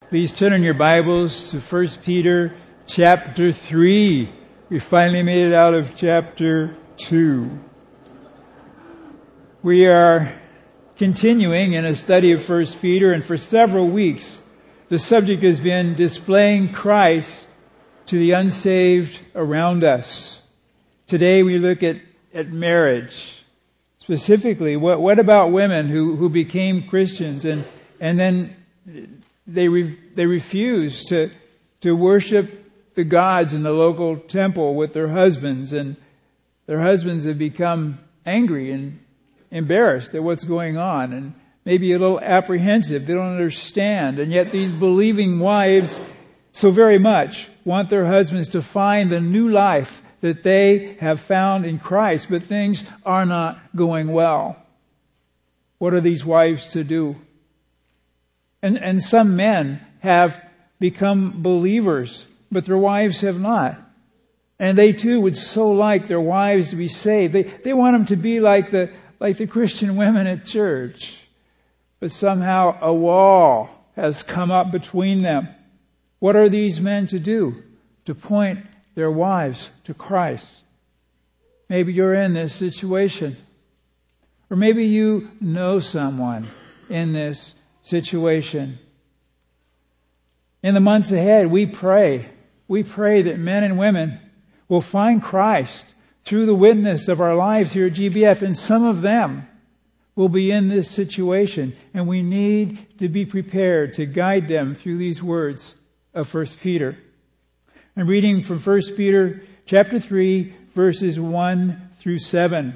Please turn in your Bibles to 1 Peter chapter 3. We finally made it out of chapter 2. We are continuing in a study of 1 Peter, and for several weeks the subject has been displaying Christ to the unsaved around us. Today we look at marriage. Specifically, what about women who became Christians and then they refuse to worship the gods in the local temple with their husbands, and their husbands have become angry and embarrassed at what's going on and maybe a little apprehensive. They don't understand. And yet these believing wives so very much want their husbands to find the new life that they have found in Christ, but things are not going well. What are these wives to do? And some men have become believers, but their wives have not. And they too would so like their wives to be saved. They want them to be like the Christian women at church. But somehow a wall has come up between them. What are these men to do? To point their wives to Christ. Maybe you're in this situation. Or maybe you know someone in this situation. In the months ahead, we pray that men and women will find Christ through the witness of our lives here at GBF, and some of them will be in this situation, and we need to be prepared to guide them through these words of 1 Peter. I'm reading from 1 Peter chapter 3, verses 1 through 7.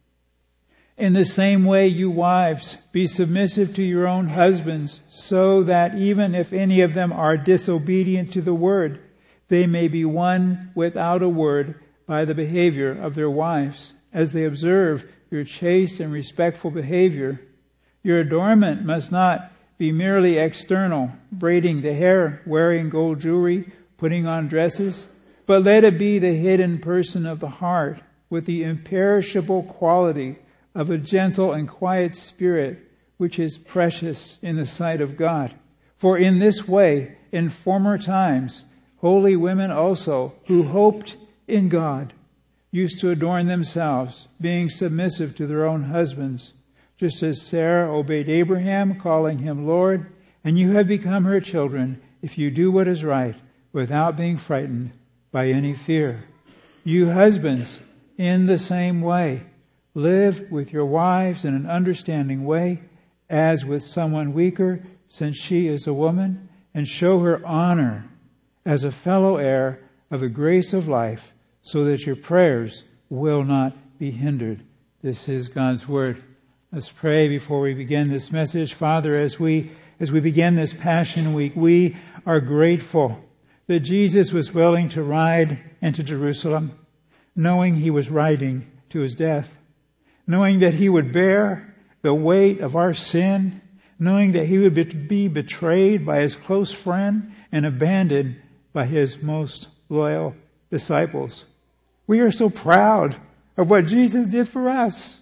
In the same way, you wives, be submissive to your own husbands, so that even if any of them are disobedient to the word, they may be won without a word by the behavior of their wives, as they observe your chaste and respectful behavior. Your adornment must not be merely external, braiding the hair, wearing gold jewelry, putting on dresses, but let it be the hidden person of the heart, with the imperishable quality of a gentle and quiet spirit, which is precious in the sight of God. For in this way, in former times, holy women also, who hoped in God, used to adorn themselves, being submissive to their own husbands, just as Sarah obeyed Abraham, calling him Lord, and you have become her children if you do what is right, without being frightened by any fear. You husbands, in the same way, live with your wives in an understanding way, as with someone weaker, since she is a woman, and show her honor as a fellow heir of the grace of life, so that your prayers will not be hindered. This is God's word. Let's pray before we begin this message. Father, as we begin this Passion Week, we are grateful that Jesus was willing to ride into Jerusalem, knowing he was riding to his death, knowing that he would bear the weight of our sin, knowing that he would be betrayed by his close friend and abandoned by his most loyal disciples. We are so proud of what Jesus did for us.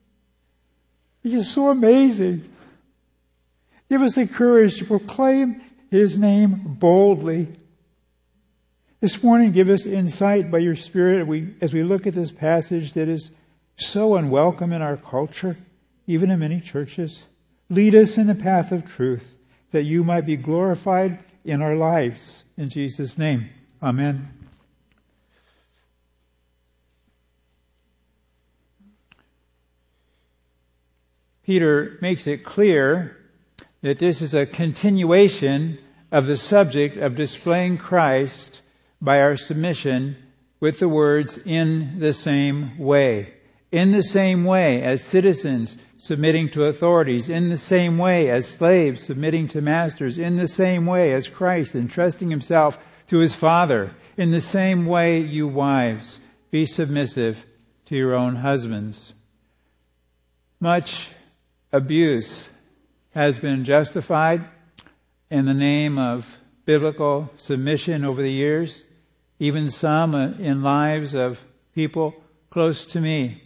He is so amazing. Give us the courage to proclaim his name boldly. This morning, give us insight by your Spirit as we look at this passage that is so unwelcome in our culture, even in many churches. Lead us in the path of truth, that you might be glorified in our lives. In Jesus' name, amen. Peter makes it clear that this is a continuation of the subject of displaying Christ by our submission with the words, in the same way. In the same way as citizens submitting to authorities, in the same way as slaves submitting to masters, in the same way as Christ entrusting himself to his Father, in the same way, you wives, be submissive to your own husbands. Much abuse has been justified in the name of biblical submission over the years, even some in lives of people close to me.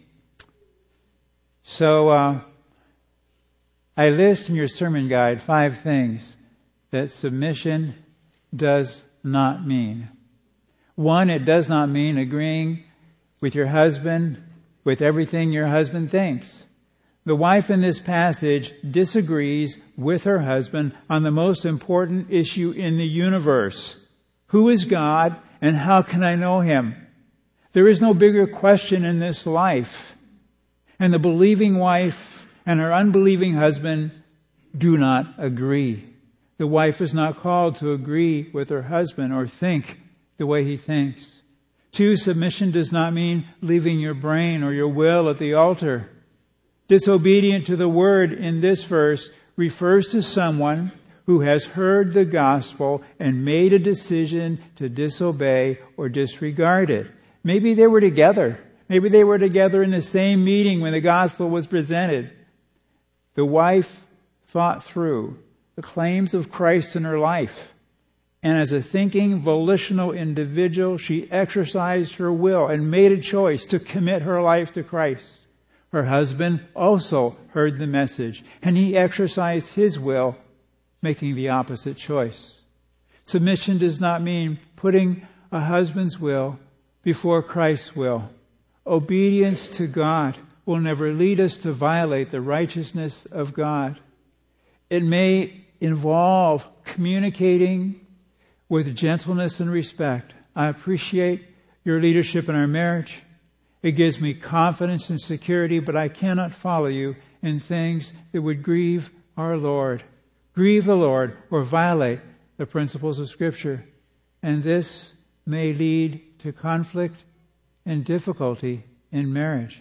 So I list in your sermon guide 5 things that submission does not mean. One, it does not mean agreeing with your husband, with everything your husband thinks. The wife in this passage disagrees with her husband on the most important issue in the universe. Who is God and how can I know Him? There is no bigger question in this life. And the believing wife and her unbelieving husband do not agree. The wife is not called to agree with her husband or think the way he thinks. 2, submission does not mean leaving your brain or your will at the altar. Disobedient to the word in this verse refers to someone who has heard the gospel and made a decision to disobey or disregard it. Maybe they were together. Maybe they were together in the same meeting when the gospel was presented. The wife thought through the claims of Christ in her life. And as a thinking, volitional individual, she exercised her will and made a choice to commit her life to Christ. Her husband also heard the message, and he exercised his will, making the opposite choice. Submission does not mean putting a husband's will before Christ's will. Obedience to God will never lead us to violate the righteousness of God. It may involve communicating with gentleness and respect. I appreciate your leadership in our marriage. It gives me confidence and security, but I cannot follow you in things that would grieve our Lord, grieve the Lord, or violate the principles of Scripture. And this may lead to conflict and difficulty in marriage.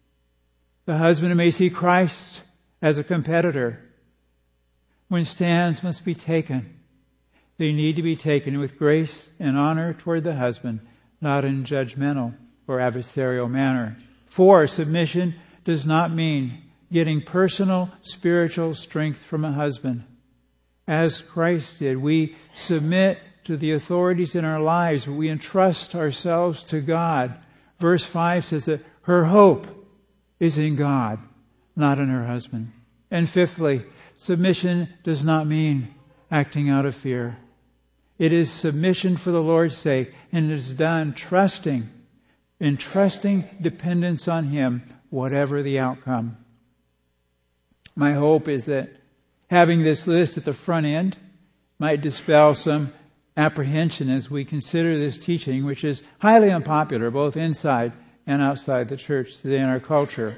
The husband may see Christ as a competitor. When stands must be taken, they need to be taken with grace and honor toward the husband, not in judgmental or adversarial manner. 4, submission does not mean getting personal spiritual strength from a husband. As Christ did, we submit to the authorities in our lives. We entrust ourselves to God. Verse 5 says that her hope is in God, not in her husband. And 5thly, submission does not mean acting out of fear. It is submission for the Lord's sake, and it is done trusting dependence on Him, whatever the outcome. My hope is that having this list at the front end might dispel some apprehension as we consider this teaching, which is highly unpopular both inside and outside the church today in our culture.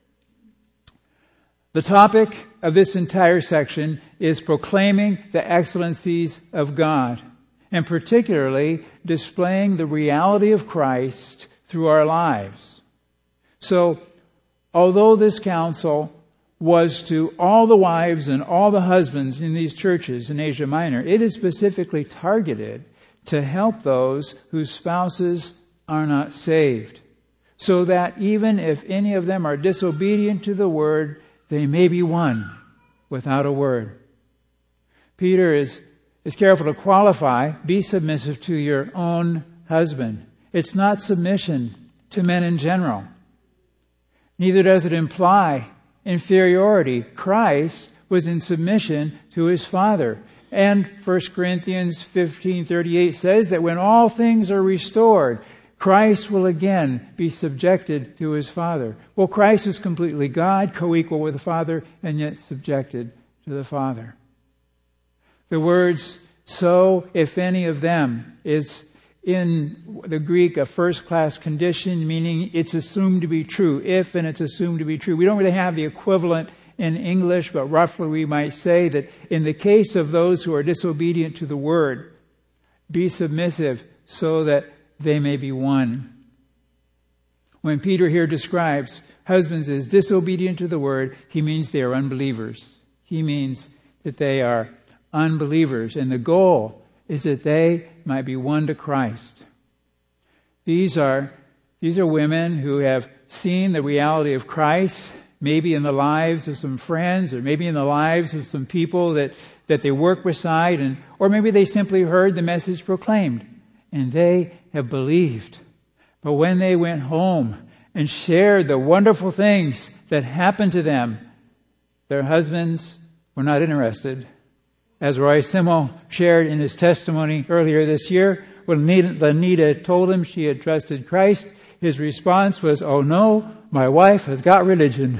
The topic of this entire section is proclaiming the excellencies of God, and particularly displaying the reality of Christ through our lives. So, although this counsel was to all the wives and all the husbands in these churches in Asia Minor, it is specifically targeted to help those whose spouses are not saved, so that even if any of them are disobedient to the word, they may be won without a word. Peter is careful to qualify, be submissive to your own husband. It's not submission to men in general. Neither does it imply inferiority. Christ was in submission to His Father. And 1 Corinthians 15:38 says that when all things are restored, Christ will again be subjected to His Father. Well, Christ is completely God, co-equal with the Father, and yet subjected to the Father. The words, so if any of them, is in the Greek a first-class condition, meaning it's assumed to be true. If and it's assumed to be true. We don't really have the equivalent in English, but roughly we might say that in the case of those who are disobedient to the word, be submissive so that they may be won. When Peter here describes husbands as disobedient to the word, he means they are unbelievers. He means that they are unbelievers, and the goal is that they might be won to Christ. These are women who have seen the reality of Christ, maybe in the lives of some friends, or maybe in the lives of some people that they work beside, or maybe they simply heard the message proclaimed, and they have believed. But when they went home and shared the wonderful things that happened to them, their husbands were not interested, As Roy Simo shared in his testimony earlier this year, when Anita told him she had trusted Christ, his response was, "Oh no, my wife has got religion."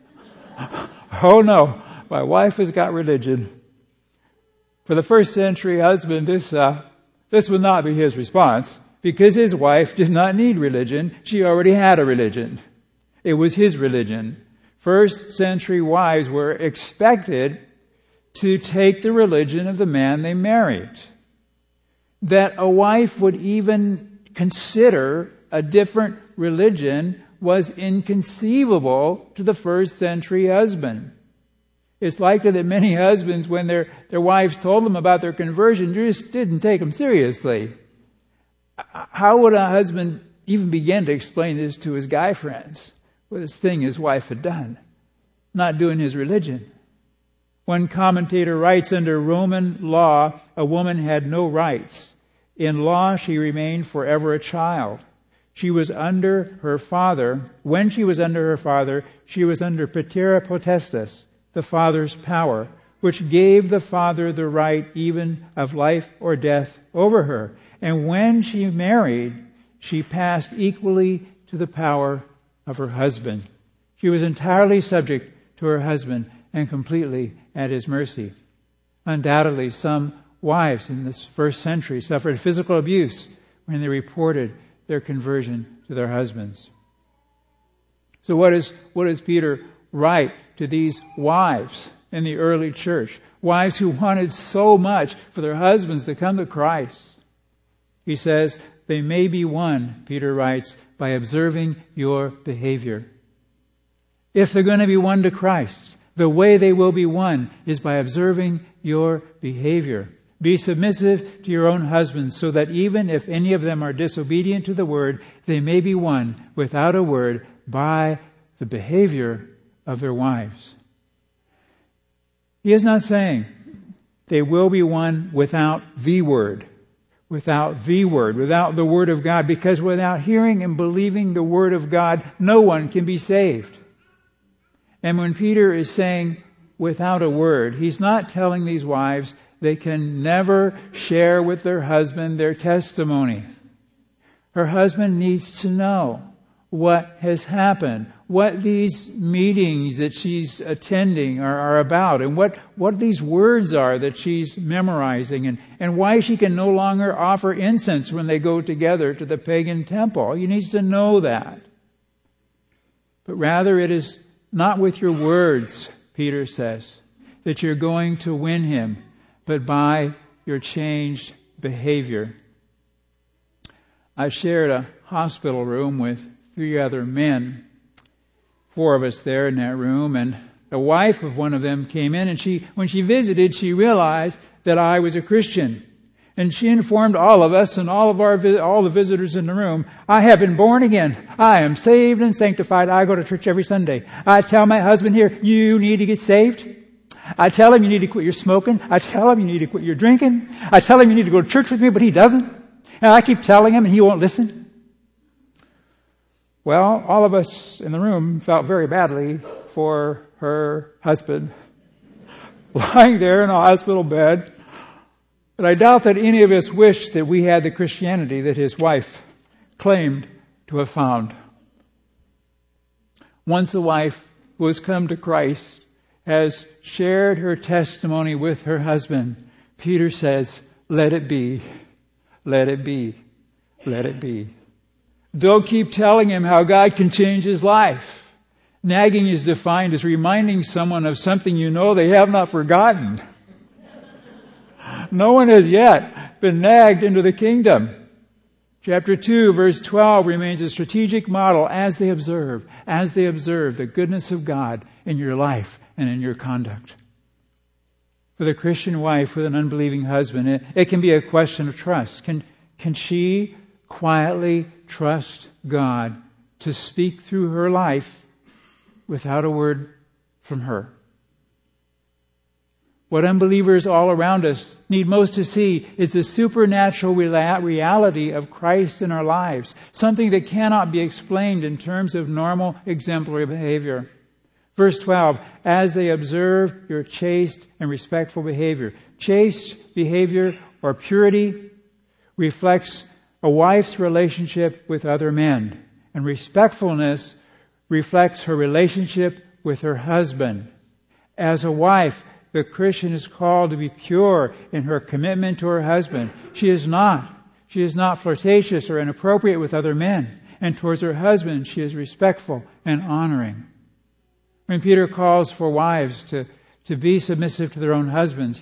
Oh no, my wife has got religion. For the first century husband, this would not be his response, because his wife did not need religion. She already had a religion. It was his religion. First century wives were expected to take the religion of the man they married. That a wife would even consider a different religion was inconceivable to the first century husband. It's likely that many husbands, when their wives told them about their conversion, just didn't take them seriously. How would a husband even begin to explain this to his guy friends? Well, this thing his wife had done, not doing his religion. One commentator writes, under Roman law, a woman had no rights. In law, she remained forever a child. She was under her father. When she was under her father, she was under patera potestas, the father's power, which gave the father the right even of life or death over her. And when she married, she passed equally to the power of her husband. She was entirely subject to her husband and completely at his mercy. Undoubtedly, some wives in this first century suffered physical abuse when they reported their conversion to their husbands. So what does Peter write to these wives in the early church? Wives who wanted so much for their husbands to come to Christ. He says, they may be won, Peter writes, by observing your behavior. If they're going to be won to Christ, the way they will be won is by observing your behavior. Be submissive to your own husbands, so that even if any of them are disobedient to the word, they may be won without a word by the behavior of their wives. He is not saying they will be won without the word, without the word of God, because without hearing and believing the word of God, no one can be saved. And when Peter is saying without a word, he's not telling these wives they can never share with their husband their testimony. Her husband needs to know what has happened, what these meetings that she's attending are about, and what these words are that she's memorizing, and why she can no longer offer incense when they go together to the pagan temple. He needs to know that. But rather it is not with your words, Peter says, that you're going to win him, but by your changed behavior. I shared a hospital room with 3 other men, 4 of us there in that room, and the wife of one of them came in, and when she visited, she realized that I was a Christian. And she informed all of us and all the visitors in the room, I have been born again. I am saved and sanctified. I go to church every Sunday. I tell my husband here, you need to get saved. I tell him you need to quit your smoking. I tell him you need to quit your drinking. I tell him you need to go to church with me, but he doesn't. And I keep telling him and he won't listen. Well, all of us in the room felt very badly for her husband, lying there in a hospital bed. But I doubt that any of us wished that we had the Christianity that his wife claimed to have found. Once a wife who has come to Christ has shared her testimony with her husband, Peter says, let it be, let it be, let it be. Don't keep telling him how God can change his life. Nagging is defined as reminding someone of something you know they have not forgotten. No one has yet been nagged into the kingdom. Chapter 2, verse 12 remains a strategic model as they observe the goodness of God in your life and in your conduct. For the Christian wife with an unbelieving husband, it can be a question of trust. Can she quietly trust God to speak through her life without a word from her? What unbelievers all around us need most to see is the supernatural reality of Christ in our lives, something that cannot be explained in terms of normal exemplary behavior. Verse 12, as they observe your chaste and respectful behavior. Chaste behavior or purity reflects a wife's relationship with other men. And respectfulness reflects her relationship with her husband. As a wife, the Christian is called to be pure in her commitment to her husband. She is not flirtatious or inappropriate with other men. And towards her husband, she is respectful and honoring. When Peter calls for wives to be submissive to their own husbands,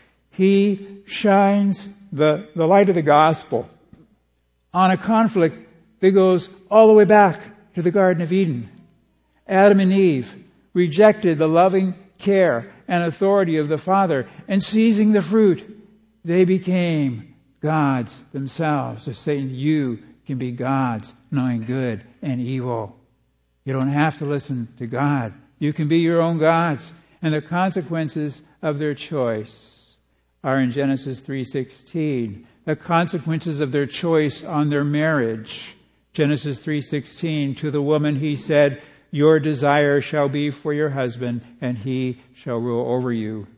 he shines the light of the gospel on a conflict that goes all the way back to the Garden of Eden. Adam and Eve rejected the loving care and authority of the Father, and seizing the fruit, they became gods themselves. They're saying, you can be gods, knowing good and evil. You don't have to listen to God. You can be your own gods. And the consequences of their choice are in Genesis 3:16. The consequences of their choice on their marriage. Genesis 3:16, to the woman he said, your desire shall be for your husband, and he shall rule over you.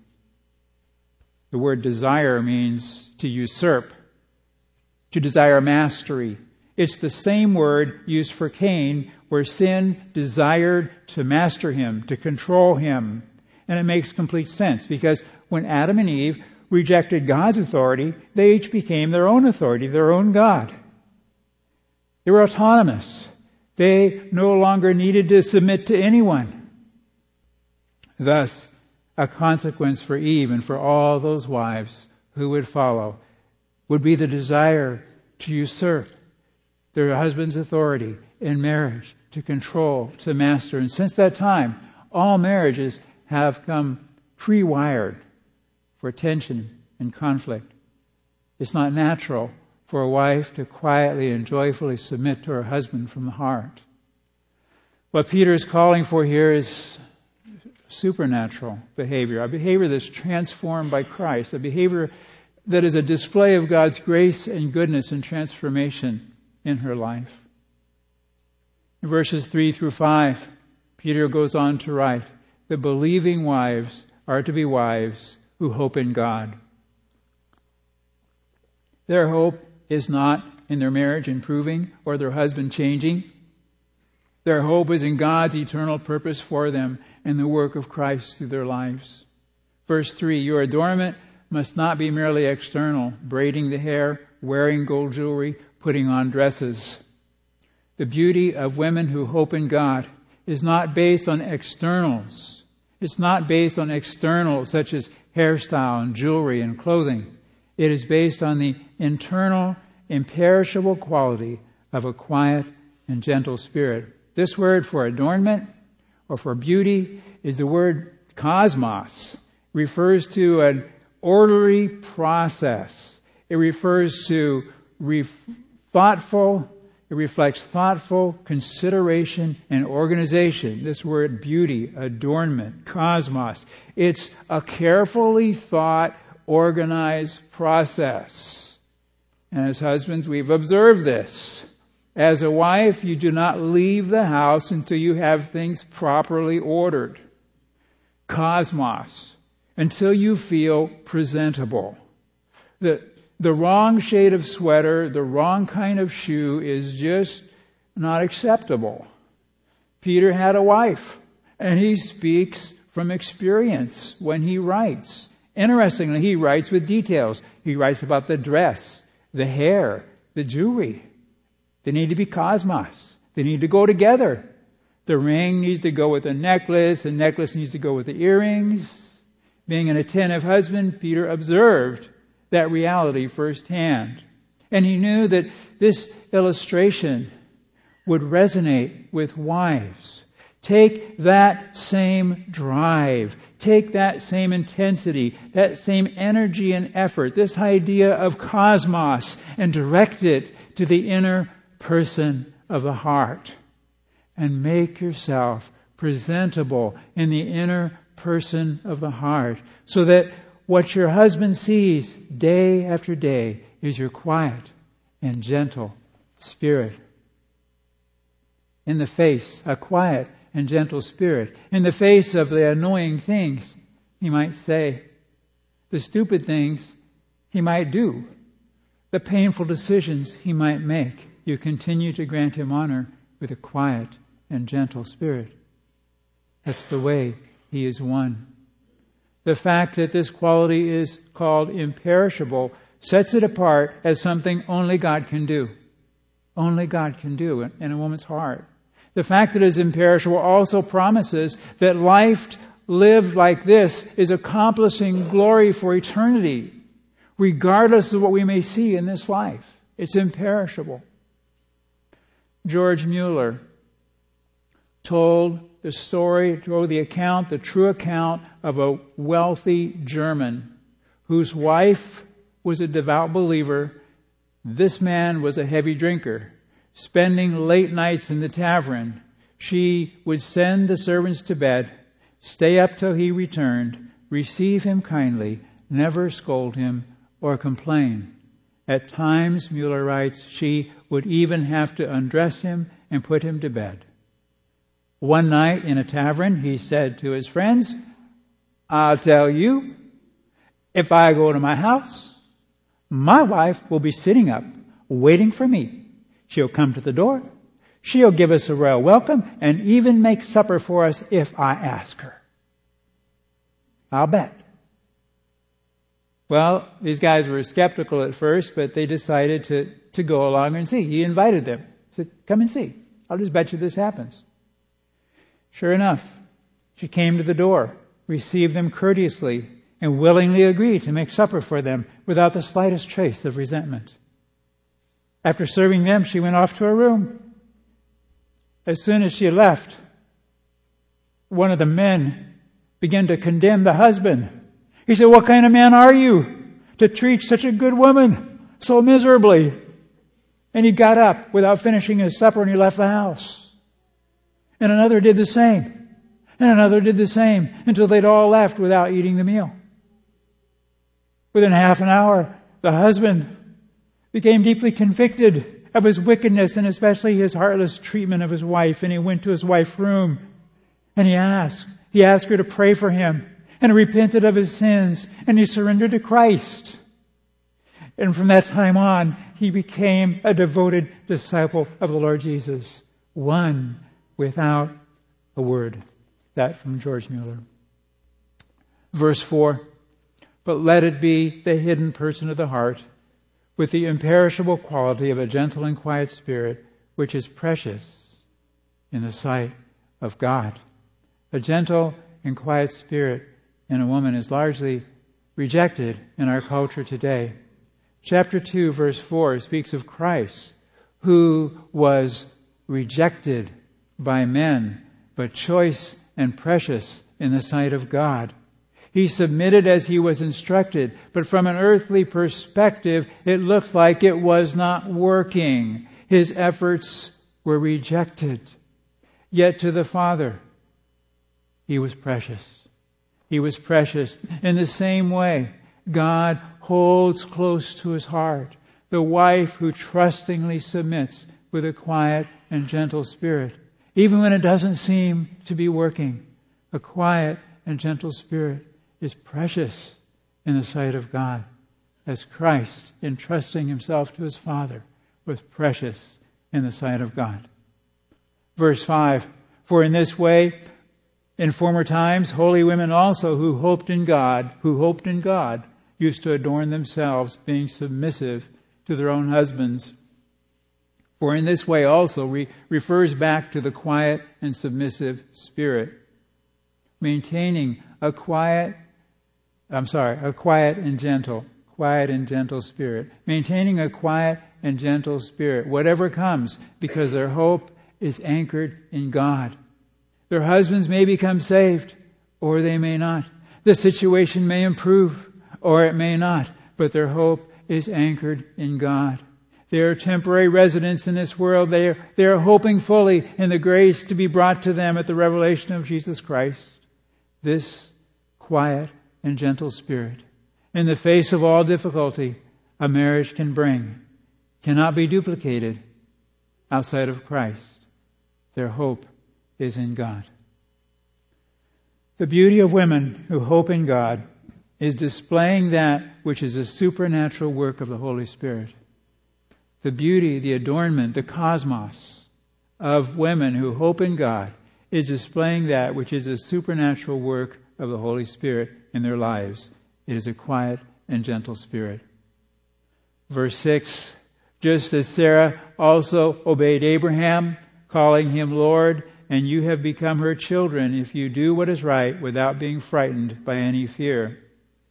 The word desire means to usurp, to desire mastery. It's the same word used for Cain, where sin desired to master him, to control him. And it makes complete sense, because when Adam and Eve rejected God's authority, they each became their own authority, their own God. They were autonomous. They no longer needed to submit to anyone. Thus, a consequence for Eve and for all those wives who would follow would be the desire to usurp their husband's authority in marriage, to control, to master. And since that time, all marriages have come pre-wired for tension and conflict. It's not natural for a wife to quietly and joyfully submit to her husband from the heart. What Peter is calling for here is supernatural behavior, a behavior that's transformed by Christ, a behavior that is a display of God's grace and goodness and transformation in her life. In verses 3 through 5, Peter goes on to write that believing wives are to be wives who hope in God. Their hope is not in their marriage improving or their husband changing. Their hope is in God's eternal purpose for them and the work of Christ through their lives. Verse 3, your adornment must not be merely external, braiding the hair, wearing gold jewelry, putting on dresses. The beauty of women who hope in God is not based on externals. It's not based on externals such as hairstyle and jewelry and clothing. It is based on the internal, imperishable quality of a quiet and gentle spirit. This word for adornment or for beauty is the word cosmos. It refers to an orderly process. It refers to it reflects thoughtful consideration and organization. This word beauty, adornment, cosmos. It's a carefully thought, organized process. And as husbands, we've observed this. As a wife, you do not leave the house until you have things properly ordered. Cosmos. Until you feel presentable. The wrong shade of sweater, the wrong kind of shoe is just not acceptable. Peter had a wife, and he speaks from experience when he writes. Interestingly, he writes with details. He writes about the dress, the hair, the jewelry. They need to be cosmos. They need to go together. The ring needs to go with the necklace needs to go with the earrings. Being an attentive husband, Peter observed that reality firsthand. And he knew that this illustration would resonate with wives. Take that same drive, take that same intensity, that same energy and effort, this idea of cosmos, and direct it to the inner person of the heart. And make yourself presentable in the inner person of the heart, so that what your husband sees day after day is your quiet and gentle spirit. In the face, a quiet and gentle spirit. In the face of the annoying things he might say, the stupid things he might do, the painful decisions he might make, you continue to grant him honor with a quiet and gentle spirit. That's the way he is won. The fact that this quality is called imperishable sets it apart as something only God can do. Only God can do in a woman's heart. The fact that it is imperishable also promises that life lived like this is accomplishing glory for eternity, regardless of what we may see in this life. It's imperishable. George Mueller told the true account of a wealthy German whose wife was a devout believer. This man was a heavy drinker, spending late nights in the tavern. She would send the servants to bed, stay up till he returned, receive him kindly, never scold him or complain. At times, Mueller writes, she would even have to undress him and put him to bed. One night in a tavern, he said to his friends, I'll tell you, if I go to my house, my wife will be sitting up, waiting for me. She'll come to the door. She'll give us a royal welcome and even make supper for us if I ask her. I'll bet. Well, these guys were skeptical at first, but they decided to go along and see. He invited them. He said, come and see. I'll just bet you this happens. Sure enough, she came to the door, received them courteously, and willingly agreed to make supper for them without the slightest trace of resentment. After serving them, she went off to her room. As soon as she left, one of the men began to condemn the husband. He said, what kind of man are you to treat such a good woman so miserably? And he got up without finishing his supper and he left the house. And another did the same. And another did the same until they'd all left without eating the meal. Within half an hour, the husband became deeply convicted of his wickedness and especially his heartless treatment of his wife. And he went to his wife's room and he asked her to pray for him. And he repented of his sins and he surrendered to Christ. And from that time on, he became a devoted disciple of the Lord Jesus. One without a word. That from George Mueller. Verse 4. But let it be the hidden person of the heart with the imperishable quality of a gentle and quiet spirit, which is precious in the sight of God. A gentle and quiet spirit in a woman is largely rejected in our culture today. Chapter 2, verse 4 speaks of Christ, who was rejected by men, but choice and precious in the sight of God. He submitted as he was instructed, but from an earthly perspective, it looks like it was not working. His efforts were rejected. Yet to the Father, he was precious. He was precious. In the same way, God holds close to his heart the wife who trustingly submits with a quiet and gentle spirit. Even when it doesn't seem to be working, a quiet and gentle spirit is precious in the sight of God, as Christ, entrusting himself to his Father, was precious in the sight of God. Verse 5, for in this way, in former times, holy women also who hoped in God, used to adorn themselves, being submissive to their own husbands. For in this way also refers back to the quiet and submissive spirit. Maintaining a quiet and gentle spirit. Maintaining a quiet and gentle spirit, whatever comes, because their hope is anchored in God. Their husbands may become saved, or they may not. The situation may improve, or it may not, but their hope is anchored in God. They are temporary residents in this world. They are hoping fully in the grace to be brought to them at the revelation of Jesus Christ. This quiet and gentle spirit, in the face of all difficulty a marriage can bring, cannot be duplicated outside of Christ. Their hope is in God. The beauty of women who hope in God is displaying that which is a supernatural work of the Holy Spirit. The beauty, the adornment, the cosmos of women who hope in God is displaying that which is a supernatural work of the Holy Spirit in their lives. It is a quiet and gentle spirit. Verse 6, just as Sarah also obeyed Abraham, calling him Lord, and you have become her children if you do what is right without being frightened by any fear.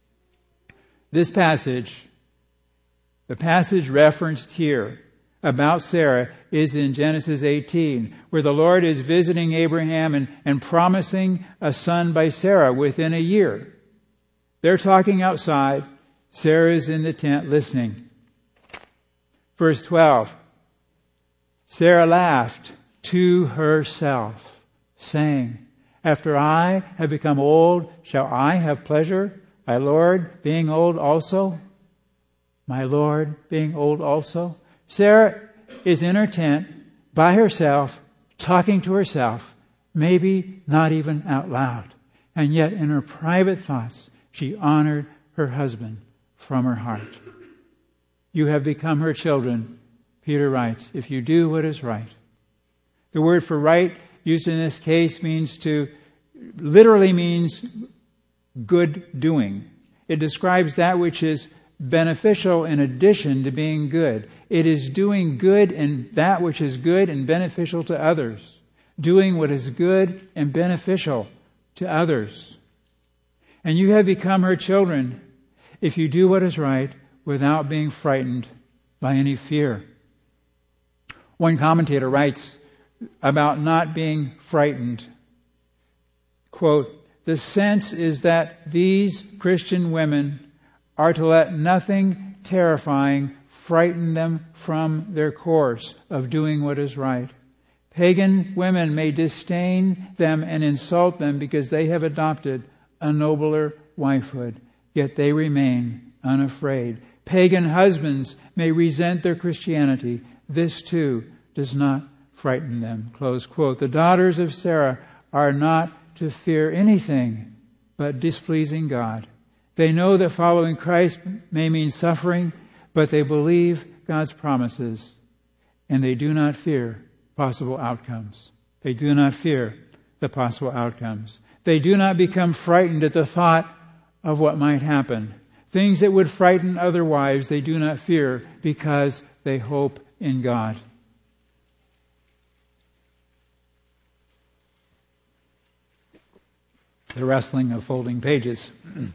This passage, the passage referenced here about Sarah, is in Genesis 18, where the Lord is visiting Abraham and promising a son by Sarah within a year. They're talking outside. Sarah's in the tent listening. Verse 12, Sarah laughed to herself, saying, after I have become old, shall I have pleasure, my Lord being old also? My Lord being old also? Sarah is in her tent by herself, talking to herself, maybe not even out loud. And yet in her private thoughts, she honored her husband from her heart. You have become her children, Peter writes, if you do what is right. The word for right used in this case literally means good doing. It describes that which is beneficial in addition to being good. It is doing good and that which is good and beneficial to others. Doing what is good and beneficial to others. And you have become her children if you do what is right without being frightened by any fear. One commentator writes about not being frightened. Quote, the sense is that these Christian women are to let nothing terrifying frighten them from their course of doing what is right. Pagan women may disdain them and insult them because they have adopted a nobler wifehood, yet they remain unafraid. Pagan husbands may resent their Christianity. This too does not frighten them. Close quote. The daughters of Sarah are not to fear anything but displeasing God. They know that following Christ may mean suffering, but they believe God's promises, and they do not fear possible outcomes. They do not fear the possible outcomes. They do not become frightened at the thought of what might happen. Things that would frighten other wives, they do not fear because they hope in God. The wrestling of folding pages.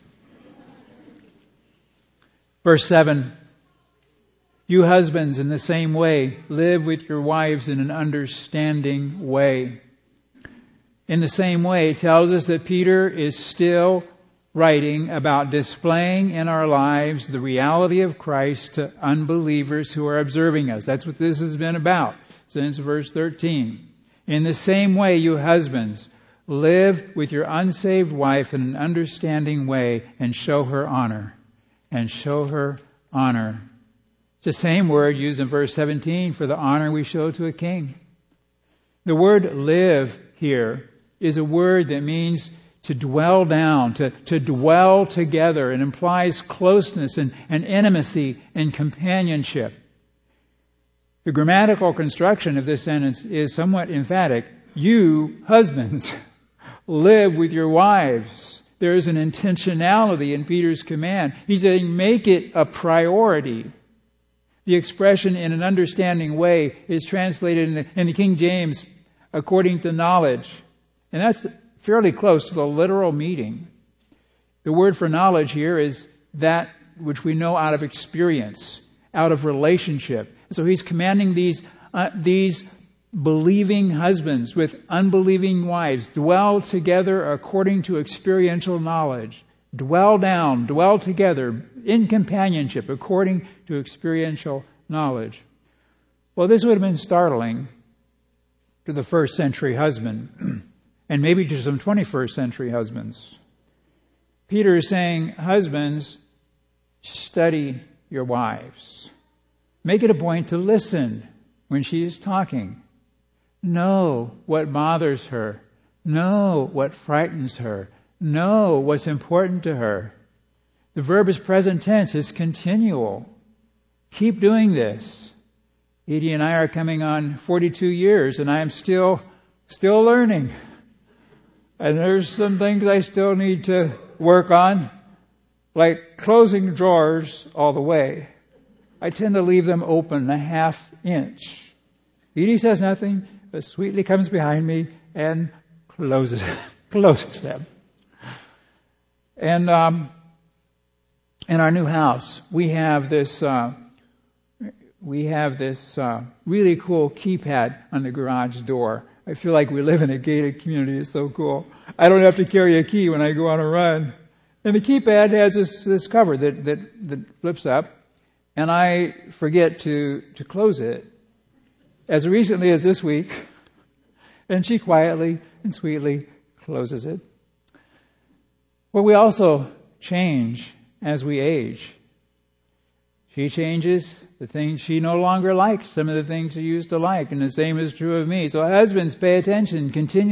Verse 7, you husbands in the same way live with your wives in an understanding way. In the same way tells us that Peter is still writing about displaying in our lives the reality of Christ to unbelievers who are observing us. That's what this has been about since verse 13. In the same way, you husbands, live with your unsaved wife in an understanding way and show her honor. And show her honor. It's the same word used in verse 17 for the honor we show to a king. The word live here is a word that means to dwell down, to dwell together. It implies closeness and intimacy and companionship. The grammatical construction of this sentence is somewhat emphatic. You, husbands, live with your wives. There is an intentionality in Peter's command. He's saying, make it a priority. The expression in an understanding way is translated in the King James according to knowledge. And that's fairly close to the literal meaning. The word for knowledge here is that which we know out of experience, out of relationship. So he's commanding these believing husbands with unbelieving wives, dwell together according to experiential knowledge. Dwell down, dwell together in companionship according to experiential knowledge. Well, this would have been startling to the first century husband and maybe to some 21st century husbands. Peter is saying, husbands, study your wives. Make it a point to listen when she is talking. Know what bothers her. Know what frightens her. Know what's important to her. The verb is present tense. It's continual. Keep doing this. Edie and I are coming on 42 years, and I am still learning. And there's some things I still need to work on, like closing drawers all the way. I tend to leave them open a half inch. Edie says nothing, but sweetly comes behind me and closes them. And in our new house, we have this really cool keypad on the garage door. I feel like we live in a gated community. It's so cool. I don't have to carry a key when I go on a run. And the keypad has this cover that flips up, and I forget to close it as recently as this week, and she quietly and sweetly closes it. Well, we also change as we age. She changes. The things she no longer likes, some of the things she used to like, and the same is true of me. So husbands, pay attention,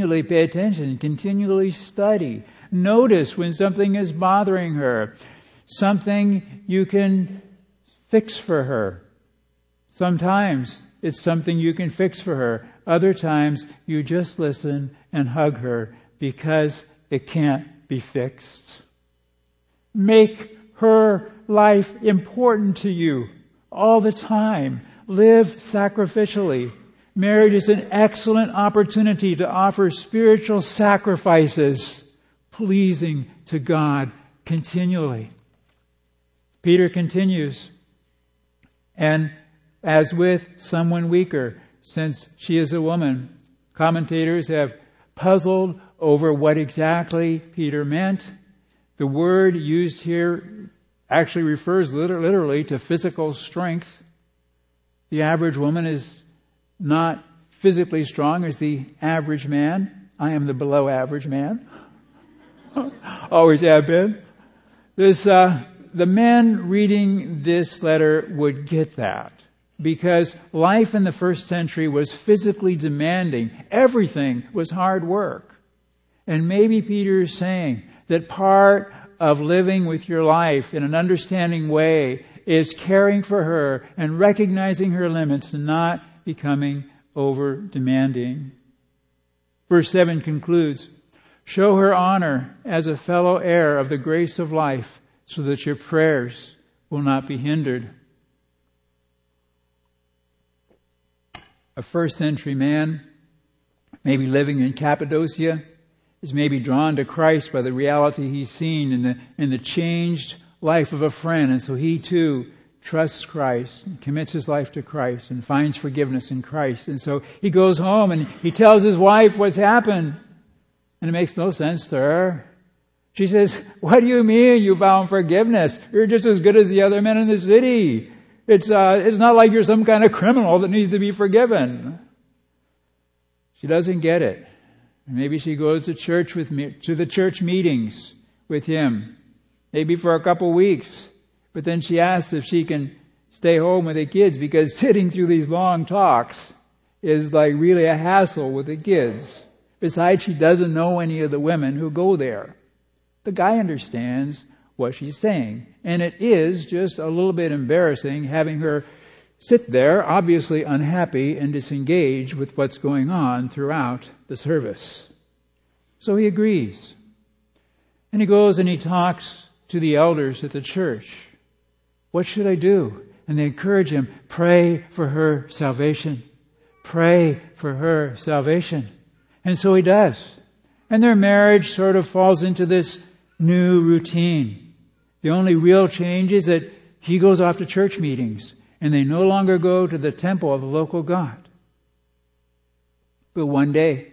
continually study. Notice when something is bothering her, something you can fix for her. Sometimes it's something you can fix for her. Other times you just listen and hug her because it can't be fixed. Make her life important to you all the time. Live sacrificially. Marriage is an excellent opportunity to offer spiritual sacrifices pleasing to God continually. Peter continues, and as with someone weaker, since she is a woman, commentators have puzzled over what exactly Peter meant. The word used here actually refers literally to physical strength. The average woman is not physically strong as the average man. I am the below average man. Always have been. The men reading this letter would get that, because life in the first century was physically demanding. Everything was hard work. And maybe Peter is saying that part of living with your life in an understanding way is caring for her and recognizing her limits and not becoming over demanding. Verse 7 concludes, show her honor as a fellow heir of the grace of life so that your prayers will not be hindered. A first century man, maybe living in Cappadocia, is maybe drawn to Christ by the reality he's seen in the changed life of a friend. And so he too trusts Christ and commits his life to Christ and finds forgiveness in Christ. And so he goes home and he tells his wife what's happened. And it makes no sense to her. She says, what do you mean you found forgiveness? You're just as good as the other men in the city. It's not like you're some kind of criminal that needs to be forgiven. She doesn't get it. Maybe she goes to church with me, to the church meetings with him, maybe for a couple weeks. But then she asks if she can stay home with the kids, because sitting through these long talks is like really a hassle with the kids. Besides, she doesn't know any of the women who go there. The guy understands what she's saying, and it is just a little bit embarrassing having her sit there, obviously unhappy and disengaged with what's going on throughout the service. So he agrees. And he goes and he talks to the elders at the church. What should I do? And they encourage him, pray for her salvation. Pray for her salvation. And so he does. And their marriage sort of falls into this new routine. The only real change is that he goes off to church meetings, and they no longer go to the temple of the local god. But one day,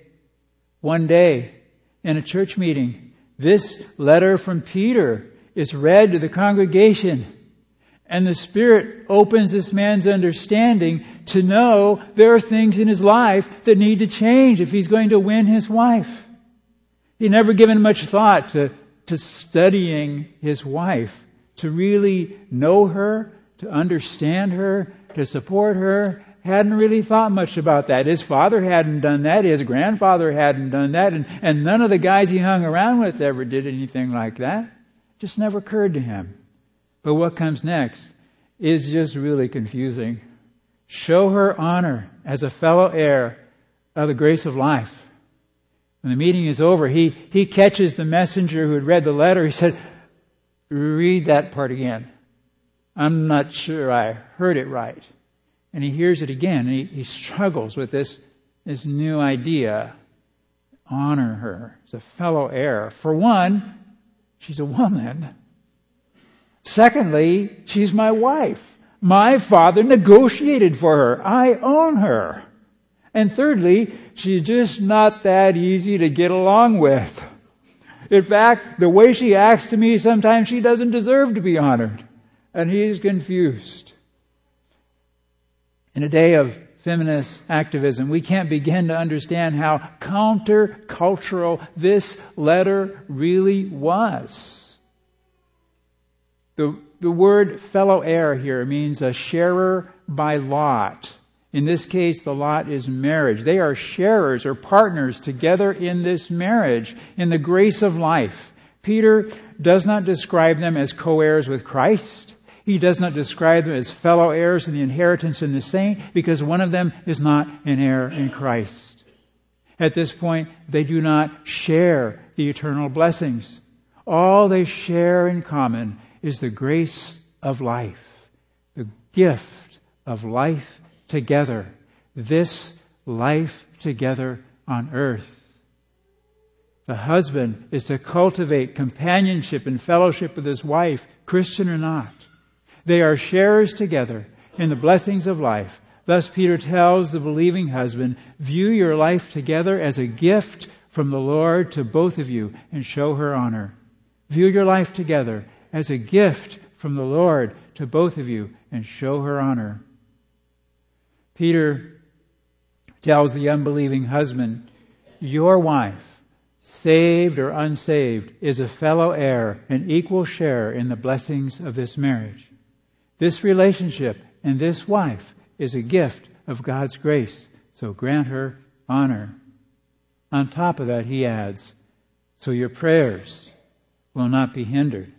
in a church meeting, this letter from Peter is read to the congregation, and the Spirit opens this man's understanding to know there are things in his life that need to change if he's going to win his wife. He'd never given much thought to studying his wife, to really know her, to understand her, to support her, hadn't really thought much about that. His father hadn't done that. His grandfather hadn't done that. And none of the guys he hung around with ever did anything like that. It just never occurred to him. But what comes next is just really confusing. Show her honor as a fellow heir of the grace of life. When the meeting is over, he catches the messenger who had read the letter. He said, read that part again. I'm not sure I heard it right. And he hears it again, and he struggles with this new idea. Honor her as a fellow heir. For one, she's a woman. Secondly, she's my wife. My father negotiated for her. I own her. And thirdly, she's just not that easy to get along with. In fact, the way she acts to me, sometimes she doesn't deserve to be honored. And he's confused. In a day of feminist activism, we can't begin to understand how countercultural this letter really was. The word fellow heir here means a sharer by lot. In this case, the lot is marriage. They are sharers or partners together in this marriage, in the grace of life. Peter does not describe them as co-heirs with Christ. He does not describe them as fellow heirs in the inheritance in the saint, because one of them is not an heir in Christ. At this point, they do not share the eternal blessings. All they share in common is the grace of life, the gift of life together, this life together on earth. The husband is to cultivate companionship and fellowship with his wife, Christian or not. They are sharers together in the blessings of life. Thus, Peter tells the believing husband, view your life together as a gift from the Lord to both of you and show her honor. View your life together as a gift from the Lord to both of you and show her honor. Peter tells the unbelieving husband, your wife, saved or unsaved, is a fellow heir, an equal share in the blessings of this marriage. This relationship and this wife is a gift of God's grace, so grant her honor. On top of that, he adds, so your prayers will not be hindered.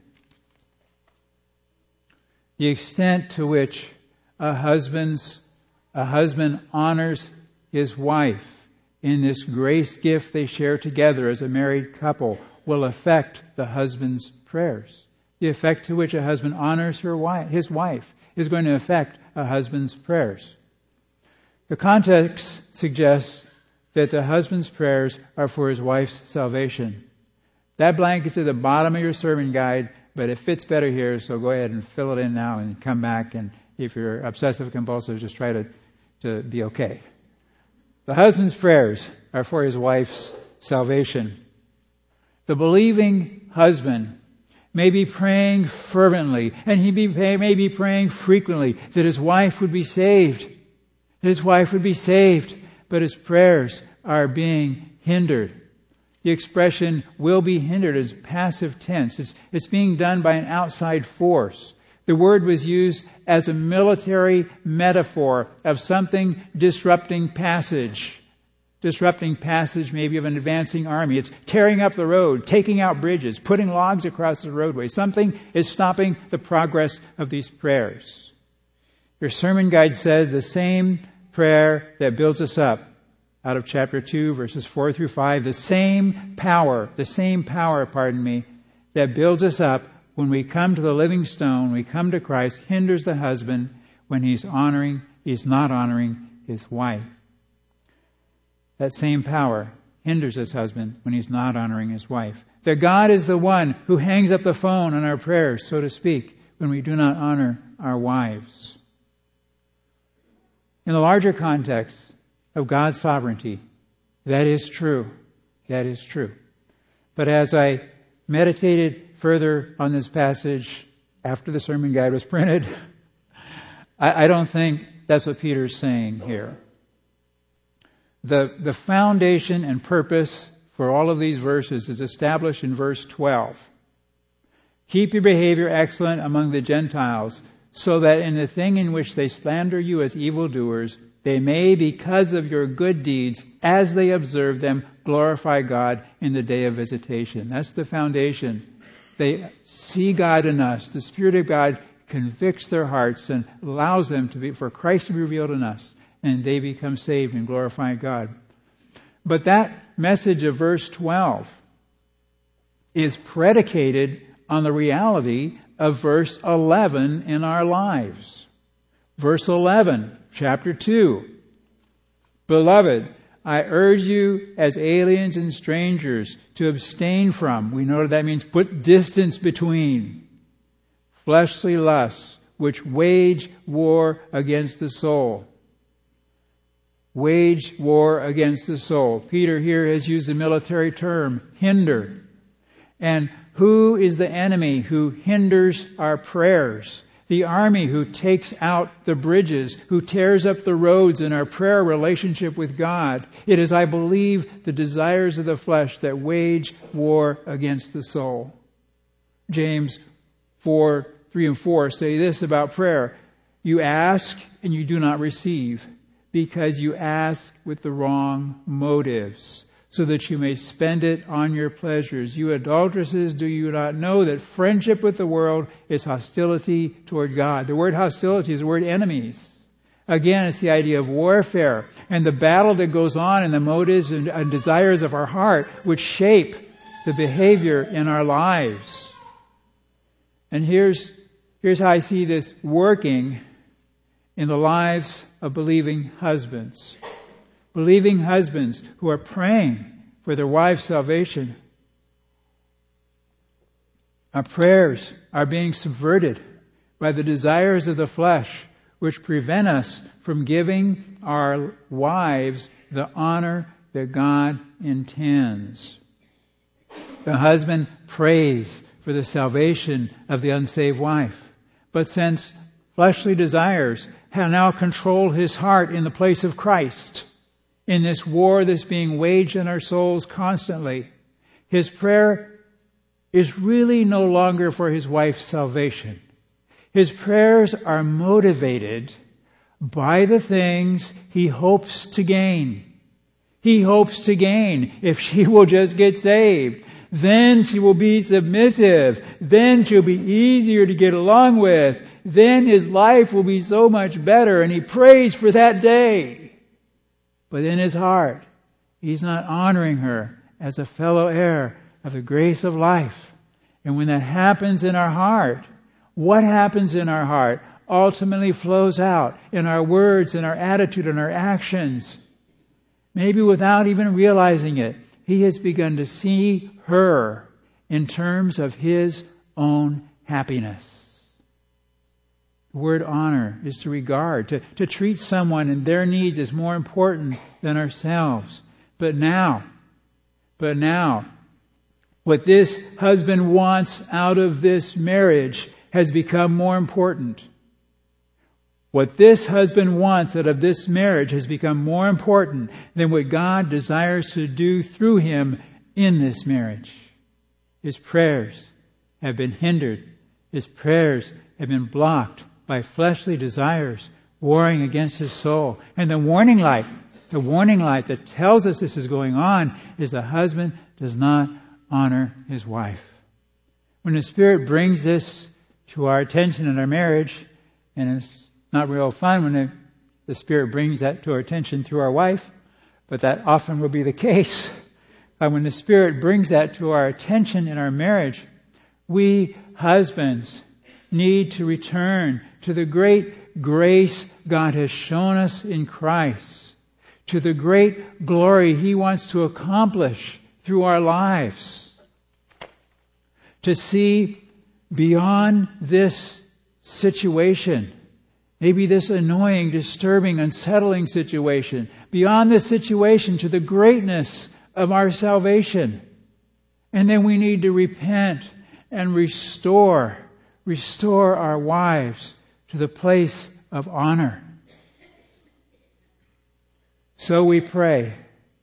The extent to which a husband honors his wife in this grace gift they share together as a married couple will affect the husband's prayers. The effect to which a husband honors his wife is going to affect a husband's prayers. The context suggests that the husband's prayers are for his wife's salvation. That blank is at the bottom of your sermon guide, but it fits better here, so go ahead and fill it in now and come back. And if you're obsessive compulsive, just try to be okay. The husband's prayers are for his wife's salvation. The believing husband may be praying fervently, and he may be praying frequently that his wife would be saved. That his wife would be saved, but his prayers are being hindered. The expression will be hindered is passive tense. It's being done by an outside force. The word was used as a military metaphor of something disrupting passage. Disrupting passage maybe of an advancing army. It's tearing up the road, taking out bridges, putting logs across the roadway. Something is stopping the progress of these prayers. Your sermon guide says the same prayer that builds us up out of chapter 2, verses 4 through 5, the same power, that builds us up when we come to the living stone, we come to Christ, hinders the husband when he's not honoring his wife. That same power hinders his husband when he's not honoring his wife. That God is the one who hangs up the phone on our prayers, so to speak, when we do not honor our wives. In the larger context of God's sovereignty, that is true. That is true. But as I meditated further on this passage after the sermon guide was printed, I don't think that's what Peter's saying here. The foundation and purpose for all of these verses is established in verse 12. Keep your behavior excellent among the Gentiles, so that in the thing in which they slander you as evildoers, they may, because of your good deeds, as they observe them, glorify God in the day of visitation. That's the foundation. They see God in us. The Spirit of God convicts their hearts and allows them for Christ to be revealed in us. And they become saved and glorify God. But that message of verse 12 is predicated on the reality of verse 11 in our lives. Verse 11, chapter 2. Beloved, I urge you as aliens and strangers to abstain from, we know what that means, put distance between fleshly lusts which wage war against the soul. Wage war against the soul. Peter here has used the military term, hinder. And who is the enemy who hinders our prayers? The army who takes out the bridges, who tears up the roads in our prayer relationship with God. It is, I believe, the desires of the flesh that wage war against the soul. James 4:3 and 4 say this about prayer. You ask and you do not receive, because you ask with the wrong motives, so that you may spend it on your pleasures. You adulteresses, do you not know that friendship with the world is hostility toward God? The word hostility is the word enemies. Again, it's the idea of warfare and the battle that goes on in the motives and desires of our heart, which shape the behavior in our lives. And here's how I see this working in the lives of believing husbands. Believing husbands who are praying for their wife's salvation. Our prayers are being subverted by the desires of the flesh, which prevent us from giving our wives the honor that God intends. The husband prays for the salvation of the unsaved wife, but since fleshly desires have now controlled his heart in the place of Christ, in this war that's being waged in our souls constantly, his prayer is really no longer for his wife's salvation. His prayers are motivated by the things he hopes to gain. He hopes to gain if she will just get saved. Then she will be submissive. Then she'll be easier to get along with. Then his life will be so much better, and he prays for that day. But in his heart, he's not honoring her as a fellow heir of the grace of life. And when that happens in our heart, what happens in our heart ultimately flows out in our words, in our attitude, in our actions. Maybe without even realizing it, he has begun to see her in terms of his own happiness. The word honor is to regard, to treat someone and their needs as more important than ourselves. But now, what this husband wants out of this marriage has become more important. What this husband wants out of this marriage has become more important than what God desires to do through him in this marriage. His prayers have been hindered. His prayers have been blocked by fleshly desires warring against his soul. And the warning light that tells us this is going on is the husband does not honor his wife. When the Spirit brings this to our attention in our marriage, and it's not real fun when the Spirit brings that to our attention through our wife, but that often will be the case. When the Spirit brings that to our attention in our marriage, we husbands need to return to the great grace God has shown us in Christ, to the great glory he wants to accomplish through our lives, to see beyond this situation, maybe this annoying, disturbing, unsettling situation, beyond this situation to the greatness of our salvation. And then we need to repent and restore our wives to the place of honor. So we pray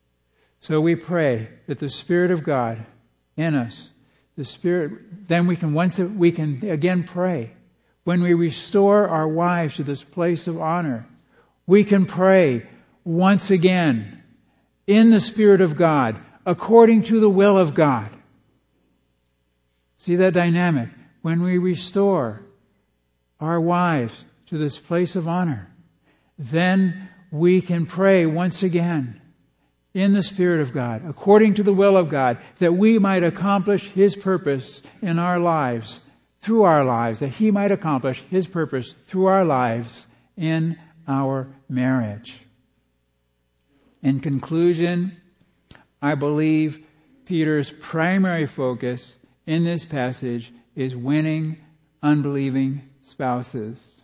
that the Spirit of God in us, the Spirit, then we can again pray. When we restore our wives to this place of honor, We can pray once again in the Spirit of God, according to the will of God. See that dynamic? When we restore our wives to this place of honor, then we can pray once again in the Spirit of God, according to the will of God, that we might accomplish His purpose in our lives, through our lives, that He might accomplish His purpose through our lives in our marriage. In conclusion, I believe Peter's primary focus in this passage is winning unbelieving spouses.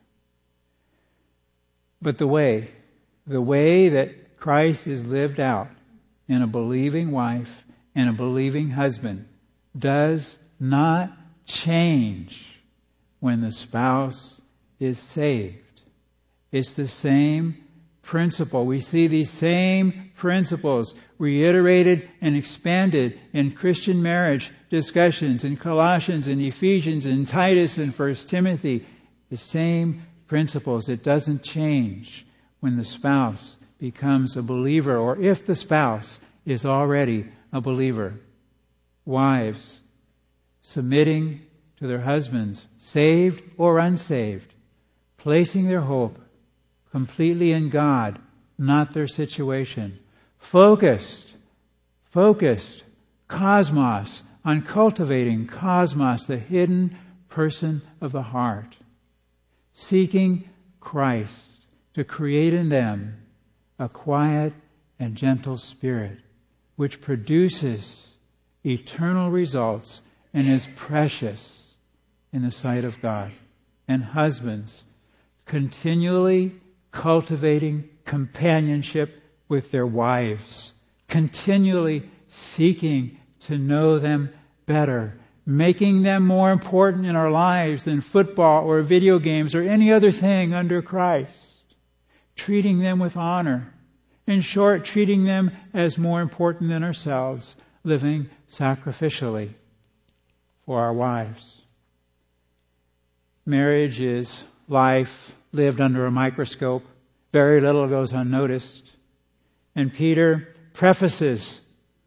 But the way that Christ is lived out in a believing wife and a believing husband does not change when the spouse is saved. It's the same principle. We see these same principles reiterated and expanded in Christian marriage discussions in Colossians and Ephesians and Titus and 1 Timothy. The same principles. It doesn't change when the spouse becomes a believer, or if the spouse is already a believer. Wives, submitting to their husbands, saved or unsaved, placing their hope completely in God, not their situation. Focused, cosmos, on cultivating cosmos, the hidden person of the heart. Seeking Christ to create in them a quiet and gentle spirit, which produces eternal results and is precious in the sight of God. And husbands, continually cultivating companionship with their wives, continually seeking to know them better, making them more important in our lives than football or video games or any other thing under Christ, treating them with honor. In short, treating them as more important than ourselves, living sacrificially for our wives. Marriage is life lived under a microscope. Very little goes unnoticed. And Peter prefaces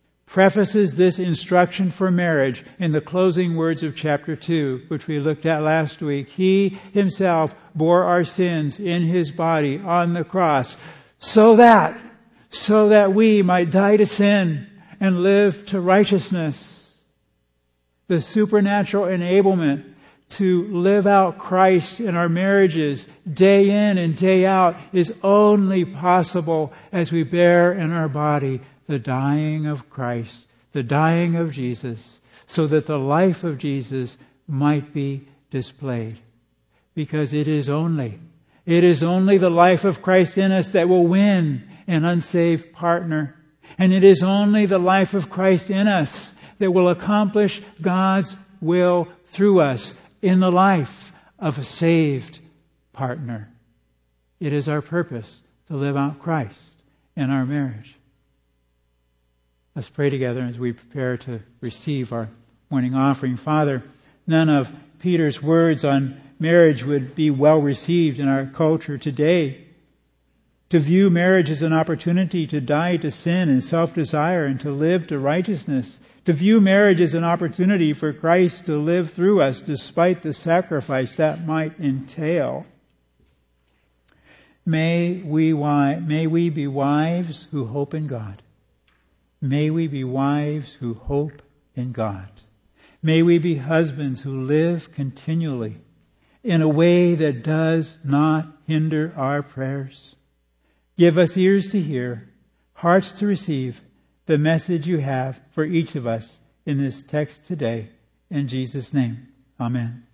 this instruction for marriage in the closing words of chapter 2, which we looked at last week. He Himself bore our sins in His body on the cross so that we might die to sin and live to righteousness. The supernatural enablement to live out Christ in our marriages day in and day out is only possible as we bear in our body the dying of Christ, the dying of Jesus, so that the life of Jesus might be displayed. Because it is only the life of Christ in us that will win an unsaved partner. And it is only the life of Christ in us that will accomplish God's will through us in the life of a saved partner. It is our purpose to live out Christ in our marriage. Let's pray together as we prepare to receive our morning offering. Father, none of Peter's words on marriage would be well received in our culture today. To view marriage as an opportunity to die to sin and self-desire and to live to righteousness. To view marriage as an opportunity for Christ to live through us despite the sacrifice that might entail. May we be wives who hope in God. May we be wives who hope in God. May we be husbands who live continually in a way that does not hinder our prayers. Give us ears to hear, hearts to receive the message you have for each of us in this text today. In Jesus' name, amen.